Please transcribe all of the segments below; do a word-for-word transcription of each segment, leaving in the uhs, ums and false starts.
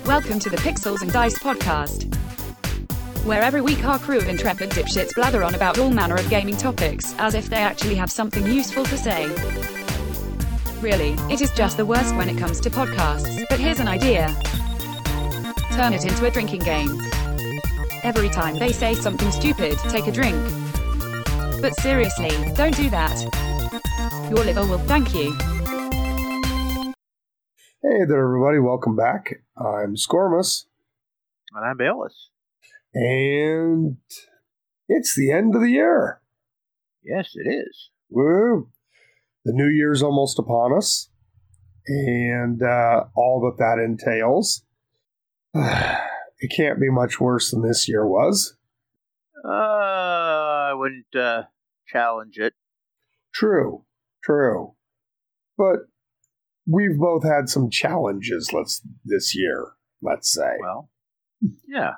Welcome to the Pixels and Dice podcast, where every week our crew of intrepid dipshits blather on about all manner of gaming topics, as if they actually have something useful to say. Really, it is just the worst when it comes to podcasts, but here's an idea. Turn it into a drinking game. Every time they say something stupid, take a drink. But seriously, don't do that. Your liver will thank you. Hey there, everybody. Welcome back. I'm Scormus. And I'm Bayless. And it's the end of the year. Yes, it is. Woo! The new year's almost upon us. And uh, all that that entails. It can't be much worse than this year was. Uh, I wouldn't uh, challenge it. True. True. But we've both had some challenges let's this year, let's say. Well, yeah.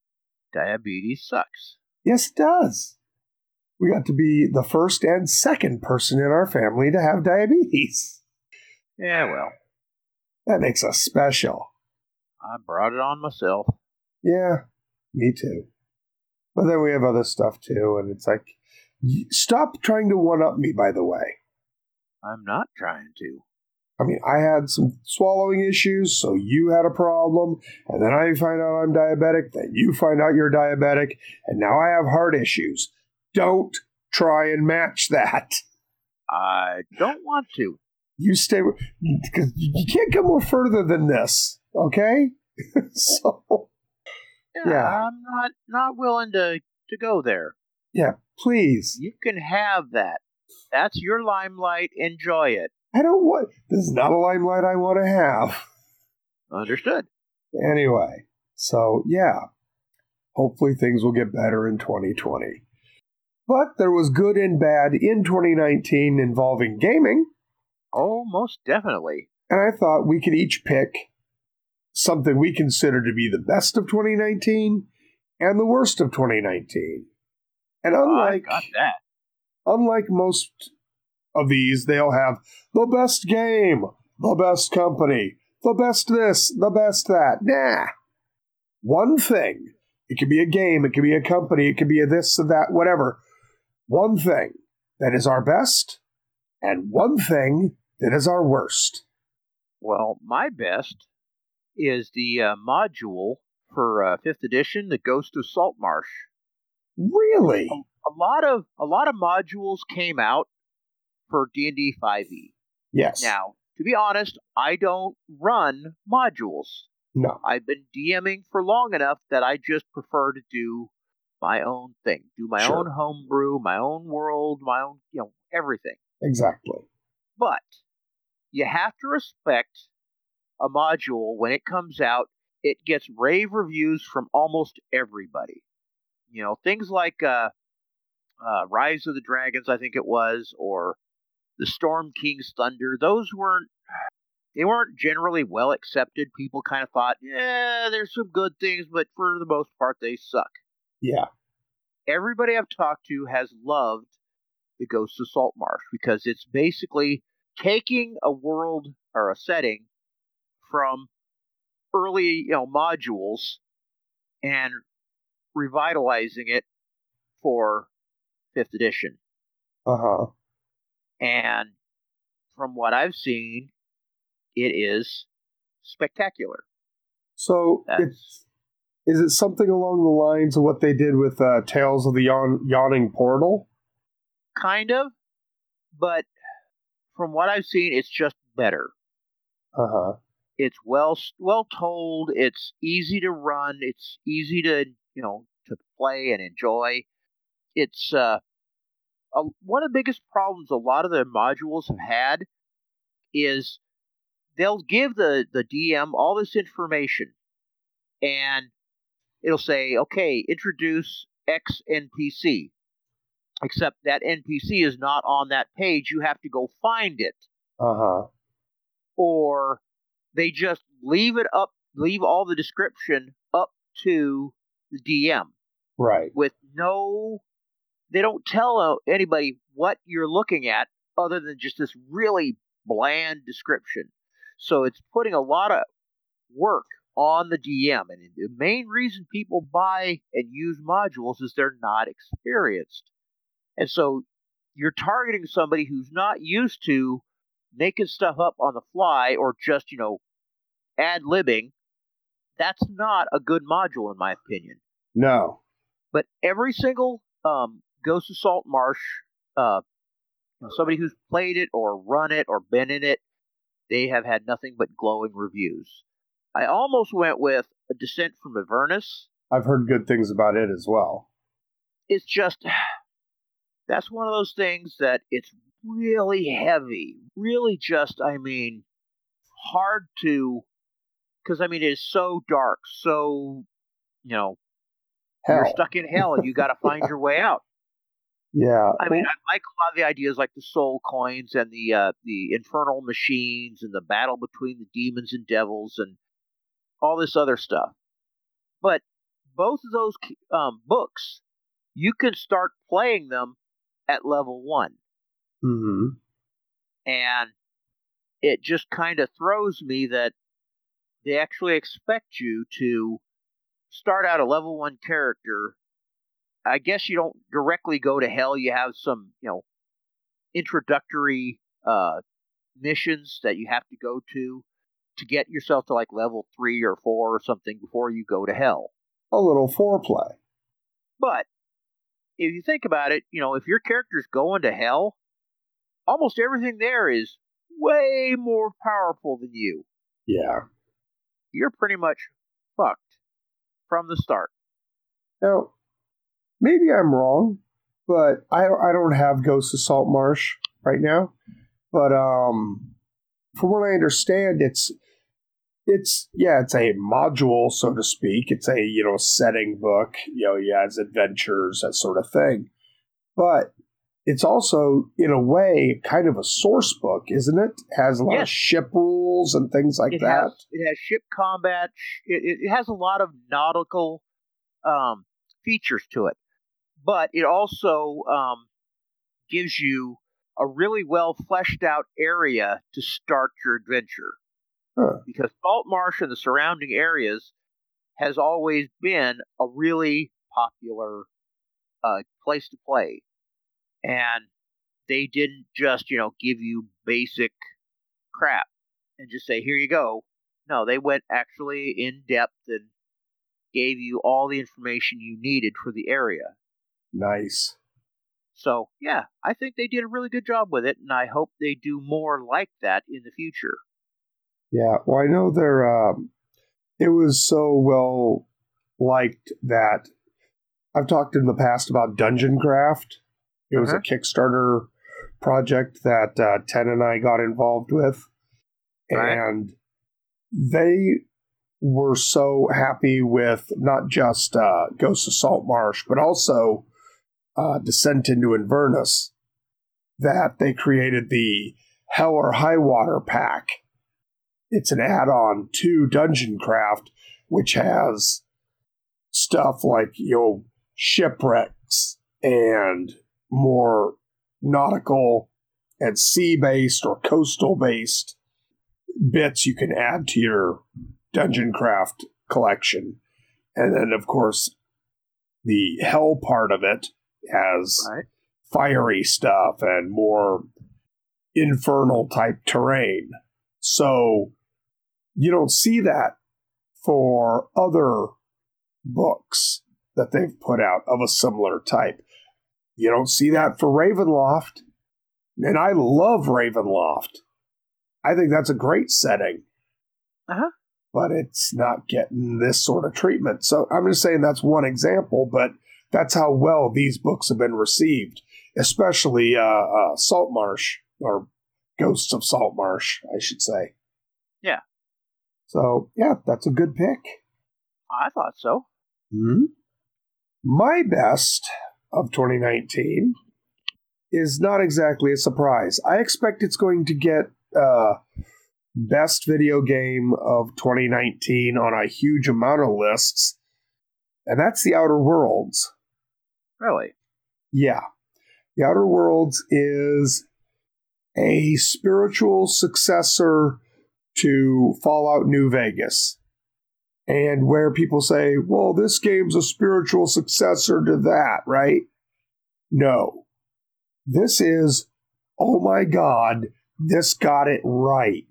Diabetes sucks. Yes, it does. We got to be the first and second person in our family to have diabetes. Yeah, well. That makes us special. I brought it on myself. Yeah, me too. But then we have other stuff too, and it's like, stop trying to one-up me, by the way. I'm not trying to. I mean, I had some swallowing issues, so you had a problem, and then I find out I'm diabetic, then you find out you're diabetic, and now I have heart issues. Don't try and match that. I don't want to. You stay, because you can't go more further than this, okay? so, yeah, yeah. I'm not, not willing to, to go there. Yeah, please. You can have that. That's your limelight. Enjoy it. I don't want, this is not a limelight I want to have. Understood. Anyway, so yeah, hopefully things will get better in twenty twenty. But there was good and bad in twenty nineteen involving gaming. Oh, most definitely. And I thought we could each pick something we consider to be the best of twenty nineteen and the worst of twenty nineteen. And unlike, oh, I got that. unlike most of these, they'll have the best game, the best company, the best this, the best that. Nah. One thing. It could be a game, it could be a company, it could be a this or that, whatever. One thing that is our best, and one thing that is our worst. Well, my best is the uh, module for uh, fifth edition, the Ghost of Saltmarsh. Really? A, a lot of a lot of modules came out for D and D five e. Yes. Now, to be honest, I don't run modules. No. I've been DMing for long enough that I just prefer to do my own thing. Do my Sure. own homebrew, my own world, my own, you know, everything. Exactly. But you have to respect a module when it comes out. It gets rave reviews from almost everybody. You know, things like uh, uh, Rise of the Dragons, I think it was, or the Storm King's Thunder. Those weren't, they weren't generally well accepted. People kind of thought, yeah, there's some good things, but for the most part, they suck. Yeah. Everybody I've talked to has loved the Ghost of Saltmarsh because it's basically taking a world or a setting from early, you know, modules and revitalizing it for fifth edition. Uh-huh. And from what I've seen, it is spectacular. So, it's, is it something along the lines of what they did with uh, Tales of the Yawn- Yawning Portal? Kind of, but from what I've seen, it's just better. Uh-huh. It's well well told. It's easy to run. It's easy to, you know, to play and enjoy. It's uh, a, one of the biggest problems a lot of the modules have had is they'll give the, the D M all this information, and it'll say, okay, introduce X N P C. Except that N P C is not on that page. You have to go find it. Uh-huh. Or they just leave it up, leave all the description up to the D M. Right. With no, they don't tell anybody what you're looking at other than just this really bland description. So it's putting a lot of work on the D M. And the main reason people buy and use modules is they're not experienced. And so you're targeting somebody who's not used to making stuff up on the fly or just, you know, ad-libbing. That's not a good module, in my opinion. No. But every single um, Ghost of Saltmarsh, uh, somebody who's played it or run it or been in it, they have had nothing but glowing reviews. I almost went with A Descent from Avernus. I've heard good things about it as well. It's just, that's one of those things that it's really heavy. Really just, I mean, hard to, because, I mean, it is so dark, so, you know, hell. You're stuck in hell and you got to find your way out. Yeah. I mean, I like a lot of the ideas like the soul coins and the uh, the infernal machines and the battle between the demons and devils and all this other stuff. But both of those um, books, you can start playing them at level one. Mm-hmm. And it just kind of throws me that they actually expect you to start out a level one character. I guess you don't directly go to hell. You have some, you know, introductory uh, missions that you have to go to to get yourself to like level three or four or something before you go to hell. A little foreplay. But if you think about it, you know, if your character's going to hell, almost everything there is way more powerful than you. Yeah. You're pretty much fucked from the start. Now, maybe I'm wrong, but I I don't have Ghost of Saltmarsh right now. But um, from what I understand, it's it's yeah, it's a module, so to speak. It's a you know setting book. You know, yeah, it's adventures, that sort of thing. But it's also, in a way, kind of a source book, isn't it? It has a lot yes. of ship rules and things like it that. Has, it has ship combat. It, it has a lot of nautical um, features to it. But it also um, gives you a really well fleshed out area to start your adventure. Huh. Because Saltmarsh and the surrounding areas has always been a really popular uh, place to play. And they didn't just, you know, give you basic crap and just say, here you go. No, they went actually in depth and gave you all the information you needed for the area. Nice. So, yeah, I think they did a really good job with it, and I hope they do more like that in the future. Yeah, well, I know they're, um, it was so well liked that I've talked in the past about Dungeon Craft. It was uh-huh. a Kickstarter project that uh, Ten and I got involved with. Right. And they were so happy with not just uh, Ghost of Saltmarsh, but also uh, Descent into Avernus, that they created the Hell or High Water pack. It's an add-on to Dungeon Craft, which has stuff like, you know, shipwrecks and more nautical and sea-based or coastal-based bits you can add to your Dungeon Craft collection. And then, of course, the hell part of it has right. fiery stuff and more infernal-type terrain. So you don't see that for other books that they've put out of a similar type. You don't see that for Ravenloft. And I love Ravenloft. I think that's a great setting. Uh-huh. But it's not getting this sort of treatment. So I'm just saying that's one example, but that's how well these books have been received, especially uh, uh, Saltmarsh, or Ghosts of Saltmarsh, I should say. Yeah. So, yeah, that's a good pick. I thought so. Mm-hmm. My best of twenty nineteen is not exactly a surprise. I expect it's going to get uh, best video game of twenty nineteen on a huge amount of lists, and that's The Outer Worlds. Really? Yeah. The Outer Worlds is a spiritual successor to Fallout New Vegas. And where people say, well, this game's a spiritual successor to that, right? No. This is, oh my God, this got it right.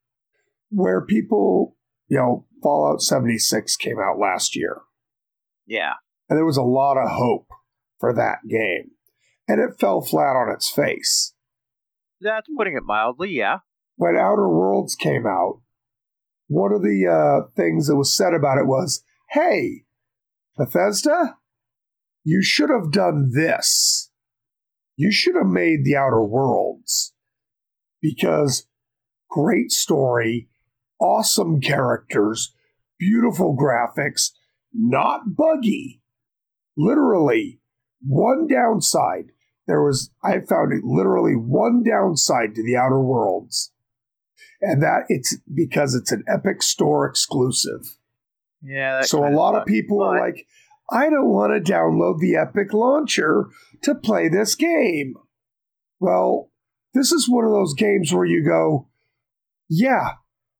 Where people, you know, Fallout seventy-six came out last year. Yeah. And there was a lot of hope for that game. And it fell flat on its face. That's putting it mildly, yeah. When Outer Worlds came out, one of the uh, things that was said about it was, hey, Bethesda, you should have done this. You should have made the Outer Worlds. Because great story, awesome characters, beautiful graphics, not buggy. Literally, one downside. There was, I found it literally one downside to the Outer Worlds. And that it's because it's an Epic Store exclusive. Yeah. So a lot of people but... are like, I don't want to download the Epic launcher to play this game. Well, this is one of those games where you go, yeah,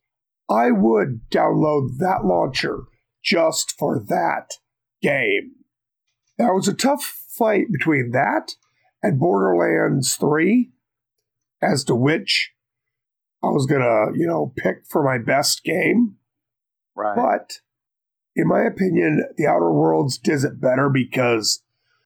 I would download that launcher just for that game. That was a tough fight between that and Borderlands three as to which I was going to, you know, pick for my best game. Right. But in my opinion, The Outer Worlds does it better because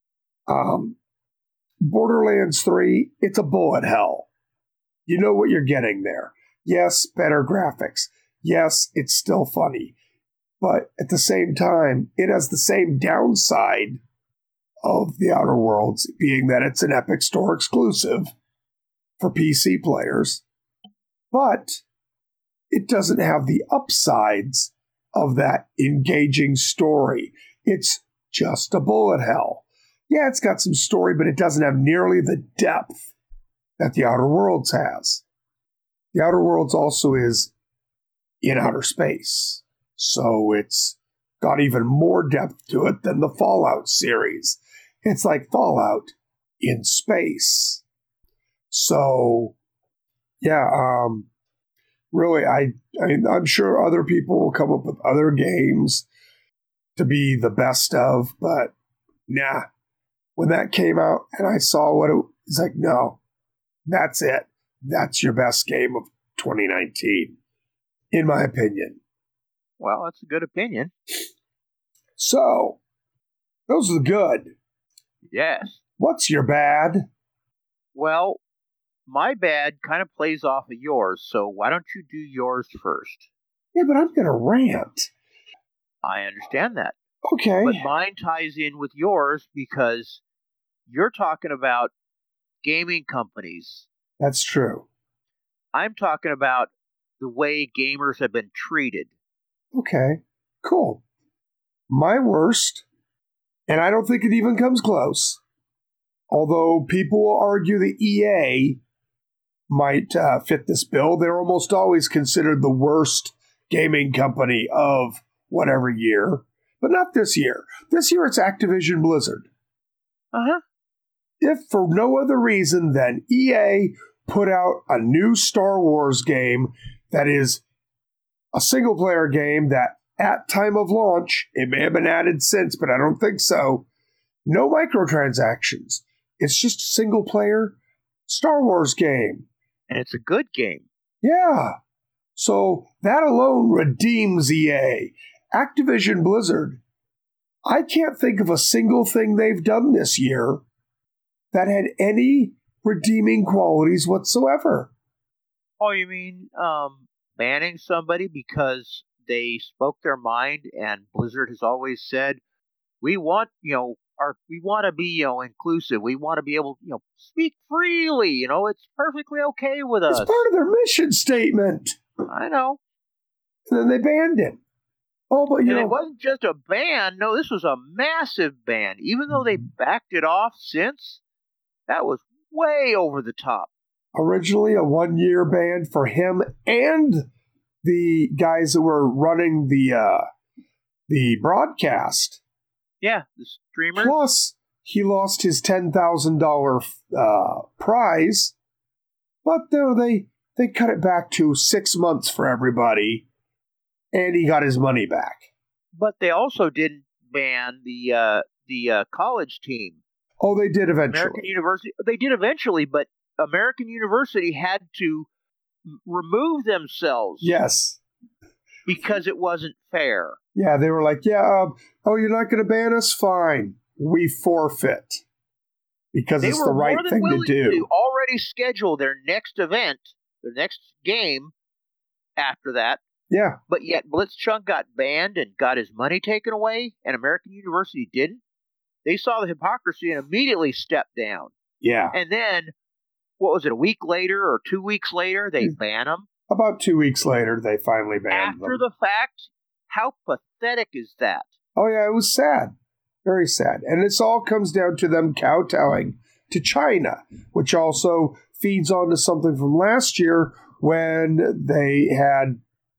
um, Borderlands three, it's a bullet hell. You know what you're getting there. Yes, better graphics. Yes, it's still funny. But at the same time, it has the same downside of The Outer Worlds, being that it's an Epic Store exclusive for P C players. But it doesn't have the upsides of that engaging story. It's just a bullet hell. Yeah, it's got some story, but it doesn't have nearly the depth that The Outer Worlds has. The Outer Worlds also is in outer space, so it's got even more depth to it than the Fallout series. It's like Fallout in space. So, yeah, um, really, I, I, I'm sure other people will come up with other games to be the best of, but nah. When that came out and I saw what it was like, no, that's it. That's your best game of twenty nineteen, in my opinion. Well, that's a good opinion. So, those are the good. Yes. What's your bad? Well, my bad kind of plays off of yours, so why don't you do yours first? Yeah, but I'm going to rant. I understand that. Okay. But mine ties in with yours because you're talking about gaming companies. That's true. I'm talking about the way gamers have been treated. Okay, cool. My worst, and I don't think it even comes close, although people will argue that E A might uh, fit this bill. They're almost always considered the worst gaming company of whatever year, but not this year. This year it's Activision Blizzard. Uh-huh. If for no other reason than E A put out a new Star Wars game that is a single-player game that at time of launch, it may have been added since, but I don't think so, no microtransactions. It's just a single-player Star Wars game. And it's a good game. Yeah. So that alone redeems E A. Activision Blizzard, I can't think of a single thing they've done this year that had any redeeming qualities whatsoever. Oh, you mean um, banning somebody because they spoke their mind, and Blizzard has always said, we want, you know, our, we want to be, you know, inclusive. We want to be able, you know, speak freely. You know, it's perfectly okay with us. It's part of their mission statement. I know. And then they banned it. Oh, but you and know, it wasn't just a ban. No, this was a massive ban. Even though they backed it off since, that was way over the top. Originally a one-year ban for him and the guys that were running the uh, the broadcast. Yeah, the streamer. Plus, he lost his ten thousand dollars uh, prize. But though they they cut it back to six months for everybody, and he got his money back. But they also didn't ban the uh, the uh, college team. Oh, they did eventually. American University. They did eventually, but American University had to remove themselves. Yes. Because it wasn't fair. Yeah, they were like, yeah, um, oh, you're not going to ban us? Fine. We forfeit. Because they it's the right thing to do. They already scheduled their next event, their next game after that. Yeah. But yet Blitzchung got banned and got his money taken away, and American University didn't. They saw the hypocrisy and immediately stepped down. Yeah. And then, what was it, a week later or two weeks later, they ban them? About two weeks later, they finally banned them. After the fact? How pathetic is that? Oh, yeah, it was sad. Very sad. And this all comes down to them kowtowing to China, which also feeds on to something from last year when they had,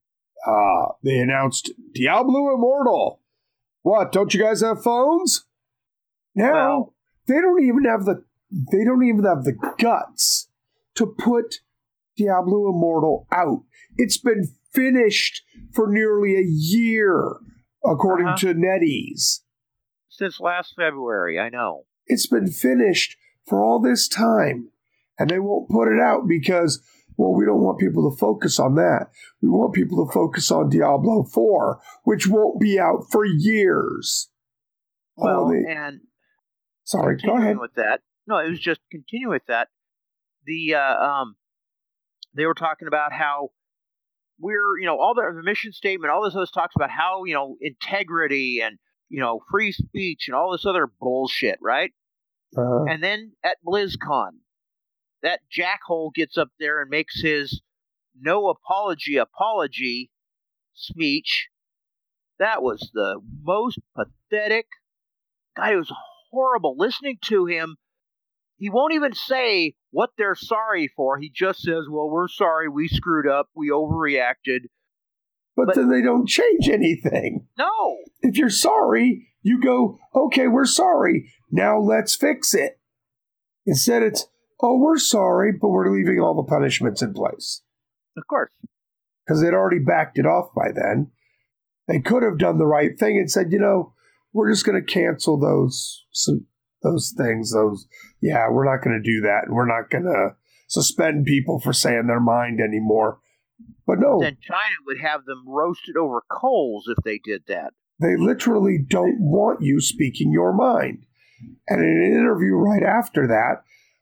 uh, they announced Diablo Immortal. What, don't you guys have phones? Now, well, they don't even have the, they don't even have the guts to put Diablo Immortal out. It's been finished for nearly a year, according uh-huh. to NetEase. Since last February, I know. It's been finished for all this time, and they won't put it out because, well, we don't want people to focus on that. We want people to focus on Diablo four, which won't be out for years. Well, oh, they, and sorry, go ahead. With that, no, it was just continue with that. The uh, um, they were talking about how we're, you know, all the, the mission statement, all this other talks about how, you know, integrity and, you know, free speech and all this other bullshit, right? Uh-huh. And then at BlizzCon, that jackhole gets up there and makes his no apology apology speech. That was the most pathetic. God, it was horrible listening to him. He won't even say what they're sorry for. He just says, well, we're sorry, we screwed up, we overreacted. But, but then they don't change anything. No. If you're sorry, you go, okay, we're sorry. Now let's fix it. Instead, it's, oh, we're sorry, but we're leaving all the punishments in place. Of course. Because they'd already backed it off by then. They could have done the right thing and said, you know, we're just going to cancel those those things. Those, yeah, we're not going to do that. And we're not going to suspend people for saying their mind anymore. But no. Then China would have them roasted over coals if they did that. They literally don't want you speaking your mind. And in an interview right after that,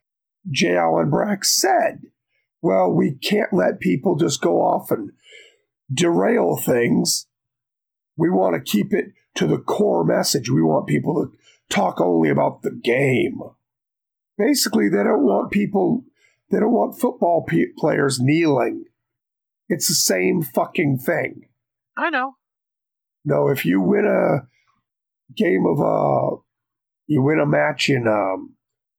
J. Allen Brack said, well, we can't let people just go off and derail things. We want to keep it to the core message. We want people to talk only about the game. Basically, they don't want people, they don't want football pe- players kneeling. It's the same fucking thing. I know. No, if you win a game of, uh, you win a match in um,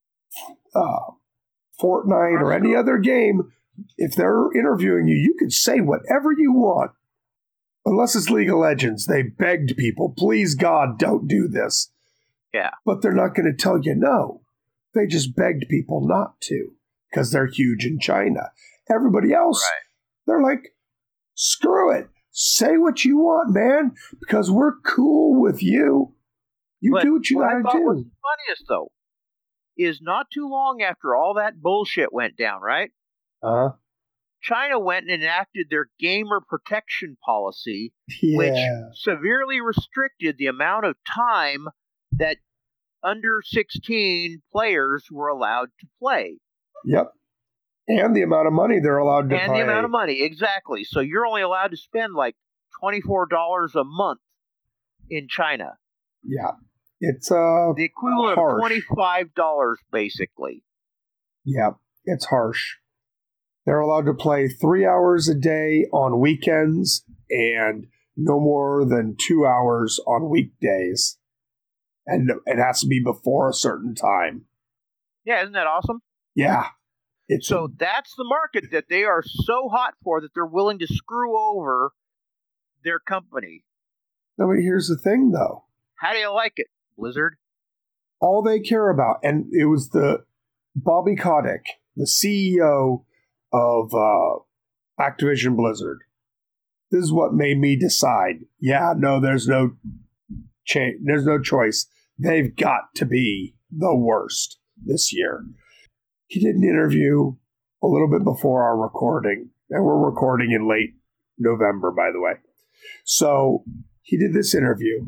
uh, Fortnite or any other game, if they're interviewing you, you can say whatever you want. Unless it's League of Legends. They begged people, please God, don't do this. Yeah. But they're not going to tell you no. They just begged people not to because they're huge in China. Everybody else, right. They're like, screw it. Say what you want, man, because we're cool with you. You but do what you what gotta I thought do. What's funniest, though, is not too long after all that bullshit went down, right? Uh-huh. China went and enacted their gamer protection policy, yeah. which severely restricted the amount of time that under sixteen players were allowed to play. Yep. And the amount of money they're allowed to and pay. And the amount of money, exactly. So you're only allowed to spend like twenty-four dollars a month in China. Yeah. It's uh the equivalent harsh. of twenty-five dollars, basically. Yeah, it's harsh. They're allowed to play three hours a day on weekends and no more than two hours on weekdays. And it has to be before a certain time. Yeah, isn't that awesome? Yeah. It's so a- that's the market that they are so hot for that they're willing to screw over their company. No, but here's the thing, though. How do you like it, Blizzard? All they care about, and it was the Bobby Kotick, the C E O of uh, Activision Blizzard. this is what made me decide, yeah, no, there's no cha- there's no choice. They've got to be the worst this year. He did an interview a little bit before our recording, and we're recording in late November, by the way. So he did this interview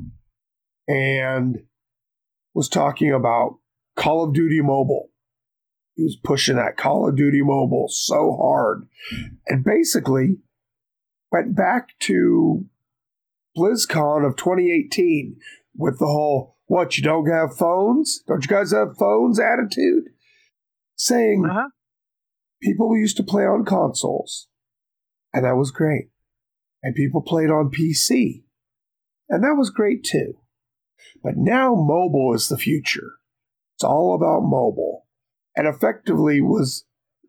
and was talking about Call of Duty Mobile. He was pushing that Call of Duty Mobile so hard, and basically went back to BlizzCon of twenty eighteen with the whole, what, you don't have phones? Don't you guys have phones attitude? Saying uh-huh. people used to play on consoles, and that was great. And people played on P C, and that was great too. But now mobile is the future. It's all about mobile. And effectively was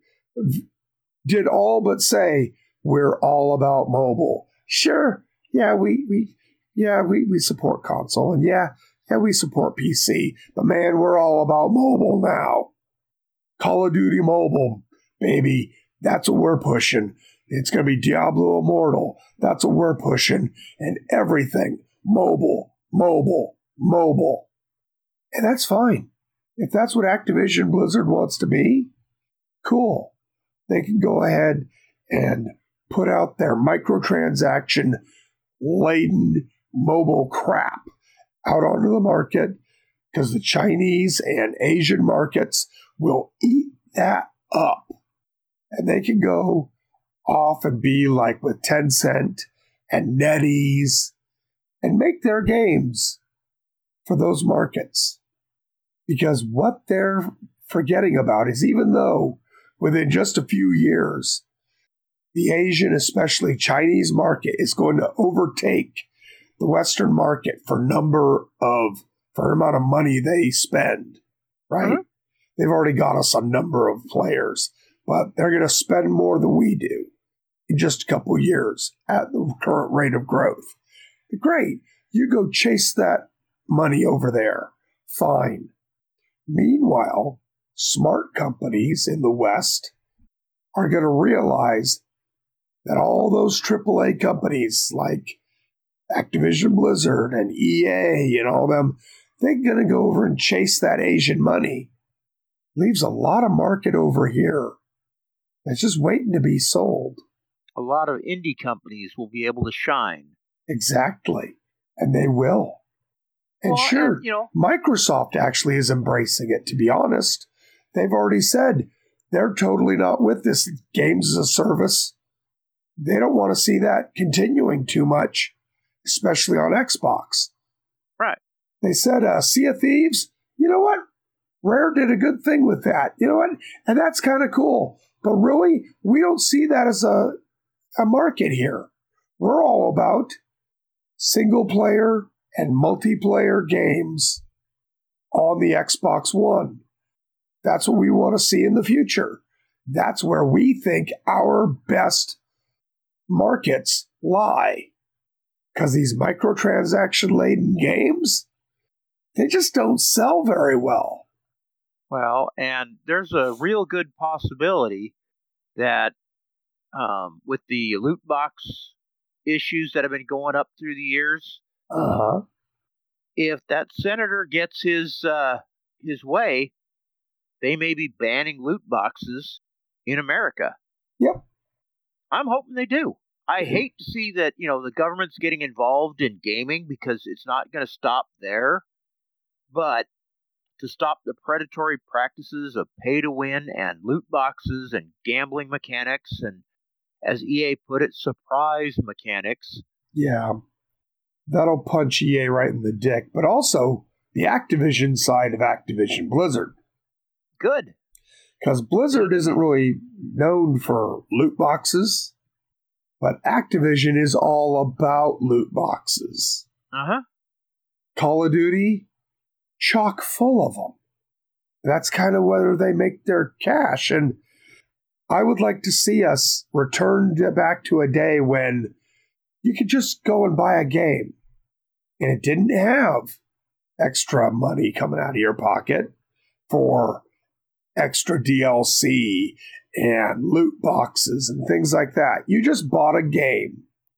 did all but say, we're all about mobile. Sure, yeah, we, we yeah, we, we support console, and yeah, yeah, we support P C, but man, we're all about mobile now. Call of Duty Mobile, baby, that's what we're pushing. It's going to be Diablo Immortal. That's what we're pushing. And everything, mobile, mobile, mobile. And that's fine. If that's what Activision Blizzard wants to be, cool. They can go ahead and put out their microtransaction-laden mobile crap out onto the market, because the Chinese and Asian markets will eat that up. And they can go off and be like with Tencent and NetEase and make their games for those markets. Because what they're forgetting about is, even though within just a few years, the Asian, especially Chinese market is going to overtake the Western market for number of, for amount of money they spend, right? Mm-hmm. They've already got us a number of players, but they're going to spend more than we do in just a couple of years at the current rate of growth. Great. You go chase that money over there. Fine. Meanwhile, smart companies in the West are going to realize that all those triple A companies like Activision Blizzard and E A and all them, they're going to go over and chase that Asian money. Leaves a lot of market over here that's just waiting to be sold. A lot of indie companies will be able to shine. Exactly. And they will. And well, sure, and, you know, Microsoft actually is embracing it, to be honest. They've already said they're totally not with this games as a service. They don't want to see that continuing too much, especially on Xbox. Right. They said, uh, Sea of Thieves, you know what? Rare did a good thing with that. You know what? And that's kind of cool. But really, we don't see that as a, a market here. We're all about single player and multiplayer games on the Xbox One. That's what we want to see in the future. That's where we think our best markets lie. Because these microtransaction-laden games, they just don't sell very well. Well, and there's a real good possibility that um, with the loot box issues that have been going up through the years, uh-huh. if that senator gets his uh, his way, they may be banning loot boxes in America. Yep. I'm hoping they do. I mm-hmm. hate to see that, you know, the government's getting involved in gaming, because it's not going to stop there. But to stop the predatory practices of pay-to-win and loot boxes and gambling mechanics and, as E A put it, surprise mechanics. Yeah, that'll punch E A right in the dick. But also the Activision side of Activision Blizzard. Good. Because Blizzard isn't really known for loot boxes, but Activision is all about loot boxes. Uh-huh. Call of Duty, chock full of them. That's kind of where they make their cash. And I would like to see us return to back to a day when you could just go and buy a game and it didn't have extra money coming out of your pocket for extra D L C and loot boxes and things like that. You just bought a game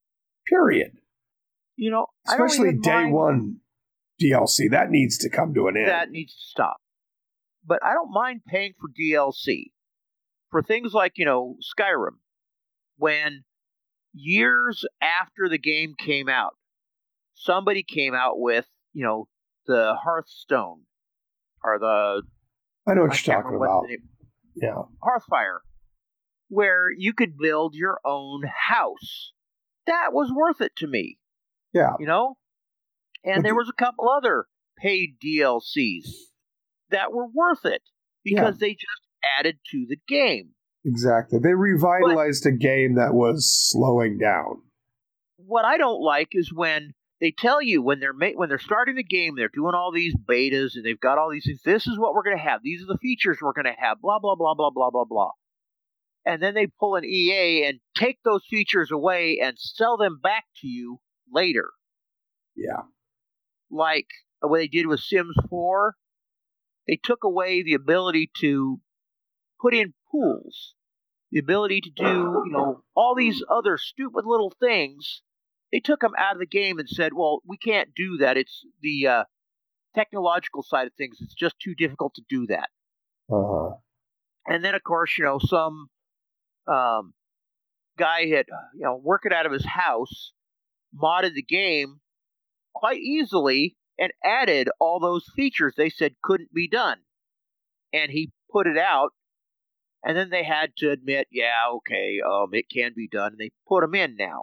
Period. You know, especially I don't day mind, one D L C. That needs to come to an end. That needs to stop. But I don't mind paying for D L C for things like, you know, Skyrim. When years after the game came out, somebody came out with, you know, the Hearthstone or the I know what I you're talking about. Yeah, Hearthfire, where you could build your own house. That was worth it to me. Yeah, you know, and but there the, was a couple other paid D L Cs that were worth it because yeah. they just added to the game. Exactly, they revitalized but, a game that was slowing down. What I don't like is when they tell you when they're ma- when they're starting the game, they're doing all these betas and they've got all these things. This is what we're going to have. These are the features we're going to have. Blah blah blah blah blah blah blah. And then they pull an E A and take those features away and sell them back to you later. Yeah. Like what they did with Sims four, they took away the ability to put in pools, the ability to do, you know, all these other stupid little things. They took them out of the game and said, well, we can't do that. It's the uh, technological side of things. It's just too difficult to do that. Uh-huh. And then, of course, you know, some um, guy had, you know, working out of his house, modded the game quite easily and added all those features they said couldn't be done. And he put it out, and then they had to admit, yeah, okay, um, it can be done. And they put them in now.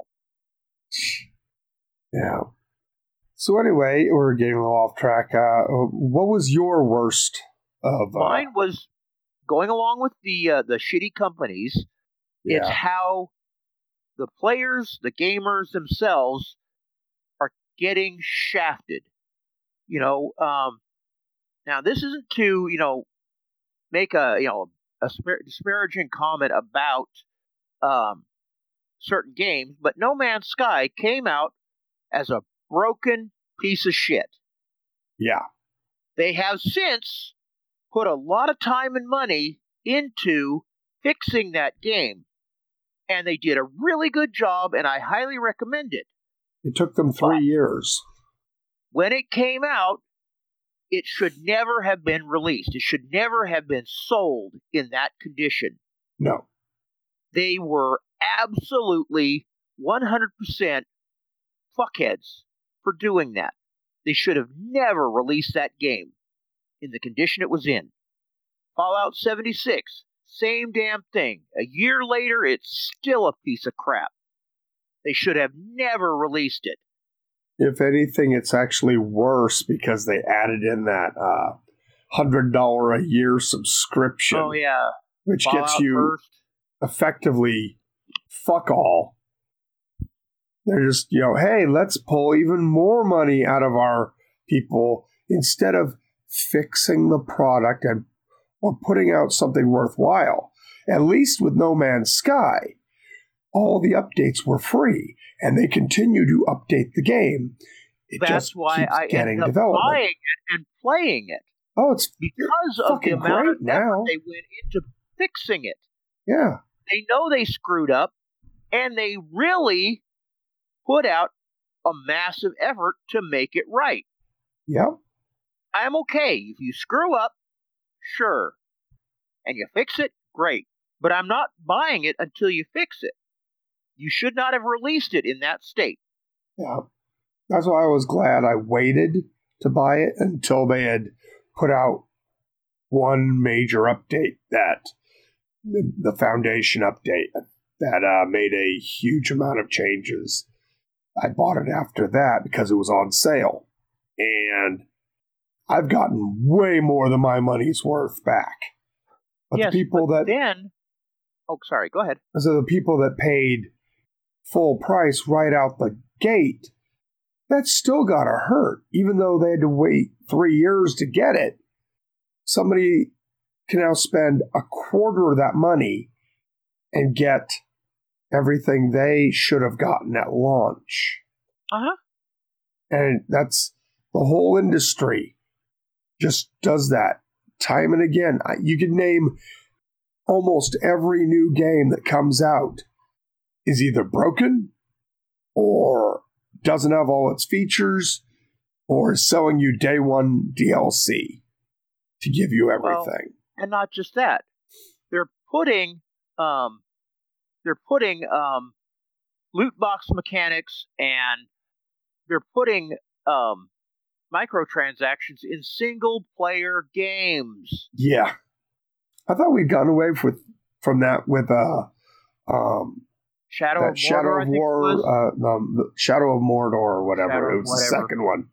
Yeah. So anyway, we're getting a little off track. Uh, what was your worst of? Uh, Mine was going along with the uh, the shitty companies. Yeah. It's how the players, the gamers themselves, are getting shafted. You know, um, now this isn't to you know make a you know a disparaging comment about um, certain games, but No Man's Sky came out as a broken piece of shit. Yeah. They have since put a lot of time and money into fixing that game, and they did a really good job, and I highly recommend it. It took them three but years. When it came out, it should never have been released. It should never have been sold in that condition. No. They were absolutely one hundred percent fuckheads for doing that. They should have never released that game in the condition it was in. Fallout seventy-six, same damn thing. A year later, it's still a piece of crap. They should have never released it. If anything, it's actually worse because they added in that uh, one hundred dollars a year subscription. Oh, yeah. Which Fallout gets you first. effectively fuck all. They're just, you know, hey, let's pull even more money out of our people instead of fixing the product and or putting out something worthwhile. At least with No Man's Sky, all the updates were free, and they continue to update the game. It That's just why keeps I getting ended up development. buying it and playing it. Oh, it's because of the amount of effort now. they went into fixing it. Yeah. They know they screwed up, and they really put out a massive effort to make it right. Yep. I'm okay. If you screw up, sure. And you fix it, great. But I'm not buying it until you fix it. You should not have released it in that state. Yeah. That's why I was glad I waited to buy it until they had put out one major update, that the, the Foundation update that uh, made a huge amount of changes. I bought it after that because it was on sale. And I've gotten way more than my money's worth back. But yes, the people but that then, oh, sorry, go ahead. So the people that paid full price right out the gate, that still got to hurt, even though they had to wait three years to get it. Somebody can now spend a quarter of that money and get everything they should have gotten at launch. Uh-huh. And that's the whole industry just does that time and again. You could name almost every new game that comes out is either broken or doesn't have all its features, or is selling you day one D L C to give you everything. Well, and not just that. They're putting um, they're putting um, loot box mechanics, and they're putting um, microtransactions in single player games. Yeah. I thought we'd gotten away with from that with uh um Shadow that of Mordor, Shadow I of think War, it was. uh, um, the Shadow of Mordor or whatever. Shadow it was whatever. the second one.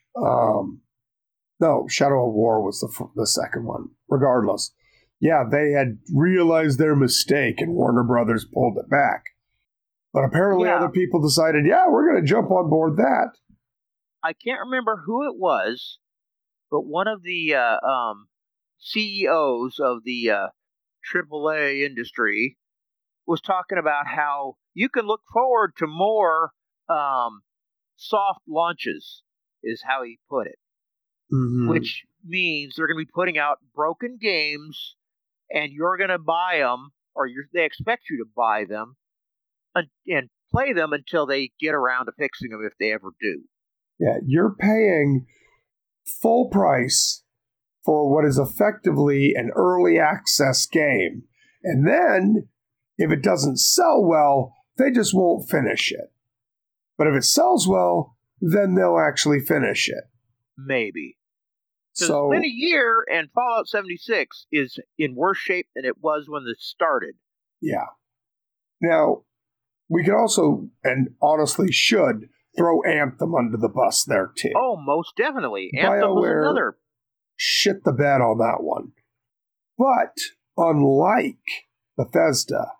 Um, no, Shadow of War was the the second one. Regardless, yeah, they had realized their mistake, and Warner Brothers pulled it back. But apparently, Yeah. other people decided, yeah, we're going to jump on board that. I can't remember who it was, but one of the uh, um, C E Os of the uh, triple A industry was talking about how you can look forward to more um, soft launches, is how he put it. Mm-hmm. Which means they're going to be putting out broken games, and you're going to buy them, or you're, they expect you to buy them, and, and play them until they get around to fixing them if they ever do. Yeah, you're paying full price for what is effectively an early access game. And then, if it doesn't sell well, they just won't finish it. But if it sells well, then they'll actually finish it. Maybe. So, it's been a year, and Fallout seventy-six is in worse shape than it was when it started. yeah. Now, we could also, and honestly should, throw Anthem under the bus there too. Oh, most definitely. Anthem was BioWare another. shit the bed on that one. But, unlike Bethesda,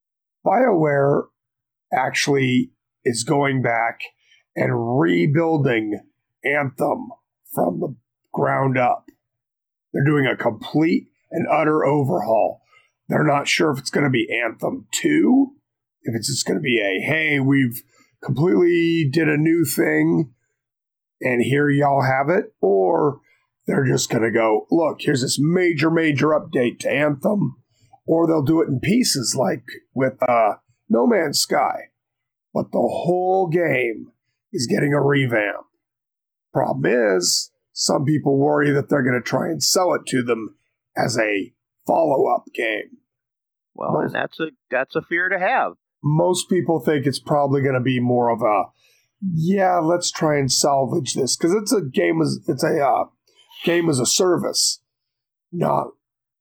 BioWare actually is going back and rebuilding Anthem from the ground up. They're doing a complete and utter overhaul. They're not sure if it's going to be Anthem two, if it's just going to be a, hey, we've completely did a new thing and here y'all have it, or they're just going to go, look, here's this major, major update to Anthem, or they'll do it in pieces like with uh, No Man's Sky. But the whole game is getting a revamp. Problem is, some people worry that they're going to try and sell it to them as a follow-up game. Well, most, and that's a that's a fear to have. Most people think it's probably going to be more of a, yeah, let's try and salvage this, because it's a game as it's a uh, game as a service, not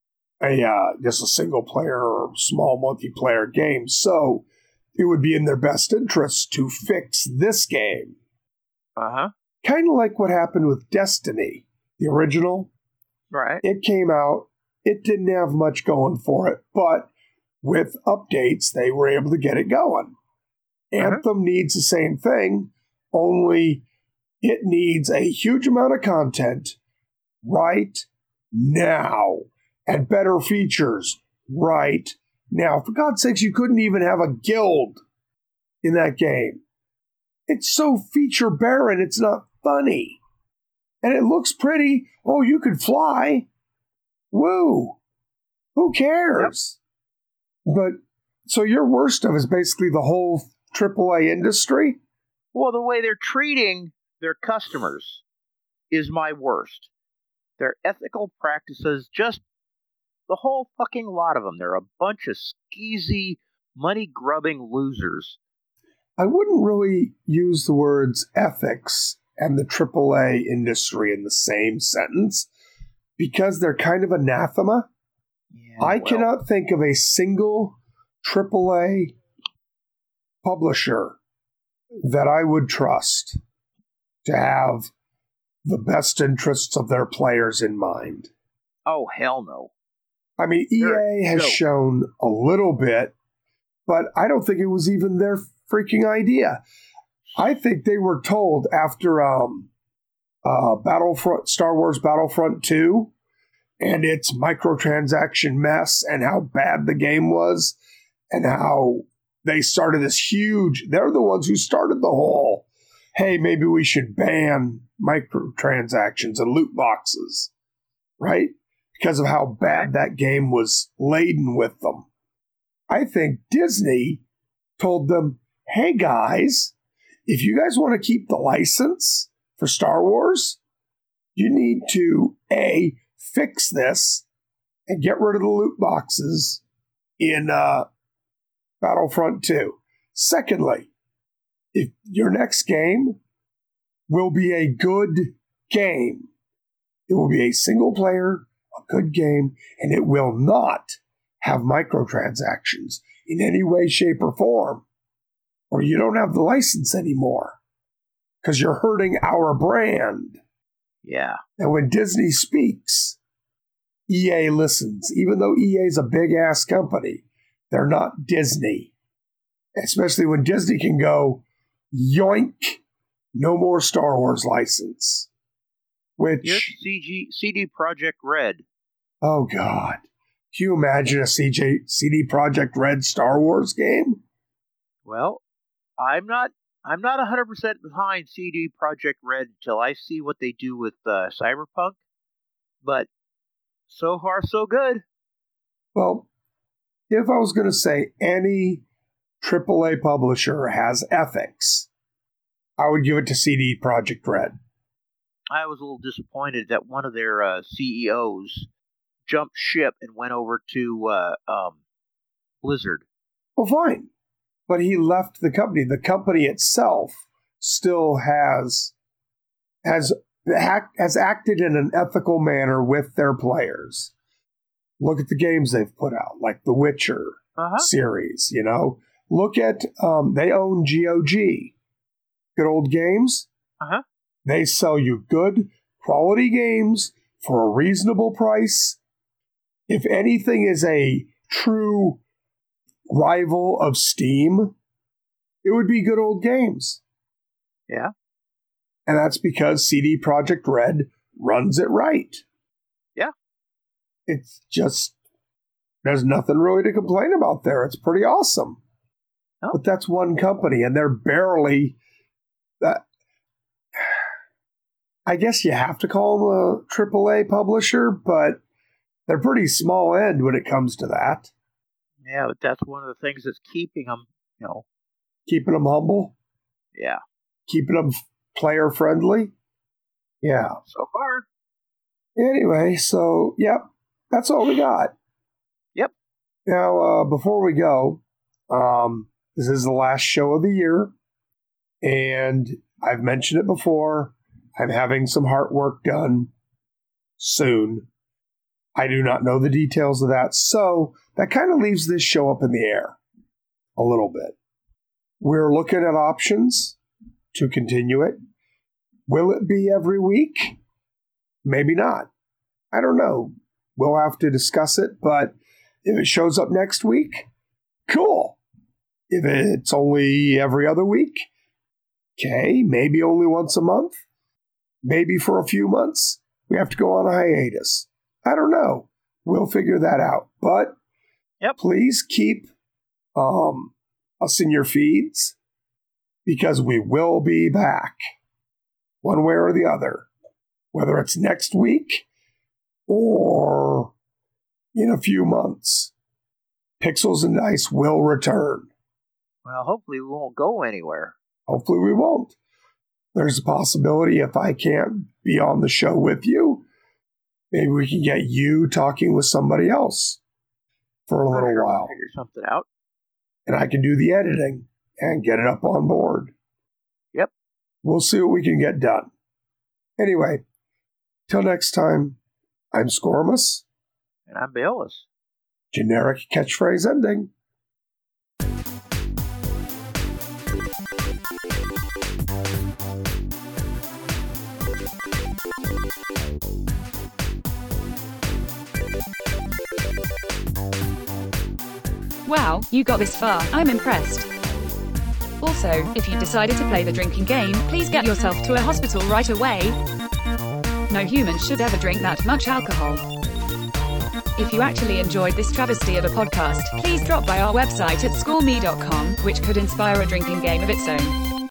a uh, just a single player or small multiplayer game. So it would be in their best interest to fix this game. Uh huh. Kind of like what happened with Destiny, the original. Right. It came out. It didn't have much going for it, but with updates, they were able to get it going. Uh-huh. Anthem needs the same thing, only it needs a huge amount of content right now and better features right now. For God's sakes, you couldn't even have a guild in that game. It's so feature barren, it's not funny. And it looks pretty. Oh, you could fly. Woo. Who cares? Yep. But, so your worst stuff is basically the whole triple A industry? Well, the way they're treating their customers is my worst. Their ethical practices, just the whole fucking lot of them. They're a bunch of skeezy, money-grubbing losers. I wouldn't really use the words ethics and the triple A industry in the same sentence because they're kind of anathema. Yeah, I well. cannot think of a single triple A publisher that I would trust to have the best interests of their players in mind. Oh, hell no. I mean, E A They're, has no. shown a little bit, but I don't think it was even their freaking idea. I think they were told after um, uh, Battlefront, Star Wars Battlefront two, and its microtransaction mess, and how bad the game was, and how they started this huge. They're the ones who started the whole, hey, maybe we should ban microtransactions and loot boxes, right? Because of how bad that game was laden with them. I think Disney told them, hey guys, if you guys want to keep the license for Star Wars, you need to, A, fix this and get rid of the loot boxes in uh, Battlefront two. Secondly, if your next game will be a good game, it will be a single player, a good game, and it will not have microtransactions in any way, shape, or form, or you don't have the license anymore because you're hurting our brand. Yeah. And when Disney speaks, E A listens. Even though E A is a big-ass company, they're not Disney. Especially when Disney can go, yoink, no more Star Wars license. Which... Here's C G, C D Projekt Red. Oh, God. Can you imagine a C J, C D Projekt Red Star Wars game? Well, I'm not I'm not one hundred percent behind C D Projekt Red until I see what they do with uh, Cyberpunk. But so far, so good. Well, if I was going to say any triple A publisher has ethics, I would give it to C D Projekt Red. I was a little disappointed that one of their uh, C E Os jumped ship and went over to uh, um, Blizzard. Well, fine. But he left the company. The company itself still has has has acted in an ethical manner with their players. Look at the games they've put out, like the Witcher uh-huh. series, you know. Look at, um, they own G O G. Good Old Games. Uh-huh. They sell you good, quality games for a reasonable price. If anything is a true rival of Steam, it would be Good Old Games. Yeah. And that's because C D Projekt Red runs it right. Yeah. It's just, there's nothing really to complain about there. It's pretty awesome. Oh. But that's one company, and they're barely, uh, I guess you have to call them a triple A publisher, but they're pretty small end when it comes to that. Yeah, but that's one of the things that's keeping them, you know. Keeping them humble? Yeah. Keeping them player friendly? Yeah. So far. Anyway, so, yep, that's all we got. Yep. Now, uh, before we go, um, this is the last show of the year, and I've mentioned it before. I'm having some heart work done soon. I do not know the details of that, so that kind of leaves this show up in the air a little bit. We're looking at options to continue it. Will it be every week? Maybe not. I don't know. We'll have to discuss it, but if it shows up next week, cool. If it's only every other week, okay, maybe only once a month, maybe for a few months, we have to go on a hiatus. I don't know. We'll figure that out. But yep. Please keep um, us in your feeds, because we will be back one way or the other, whether it's next week or in a few months. Pixels and Dice will return. Well, hopefully we won't go anywhere. Hopefully we won't. There's a possibility if I can't be on the show with you, maybe we can get you talking with somebody else for a little sure while. Figure something out. And I can do the editing and get it up on board. Yep. We'll see what we can get done. Anyway, till next time, I'm Scormus. And I'm Bayless. Generic catchphrase ending. Wow, you got this far. I'm impressed. Also, if you decided to play the drinking game, please get yourself to a hospital right away. No human should ever drink that much alcohol. If you actually enjoyed this travesty of a podcast, please drop by our website at score me dot com, which could inspire a drinking game of its own.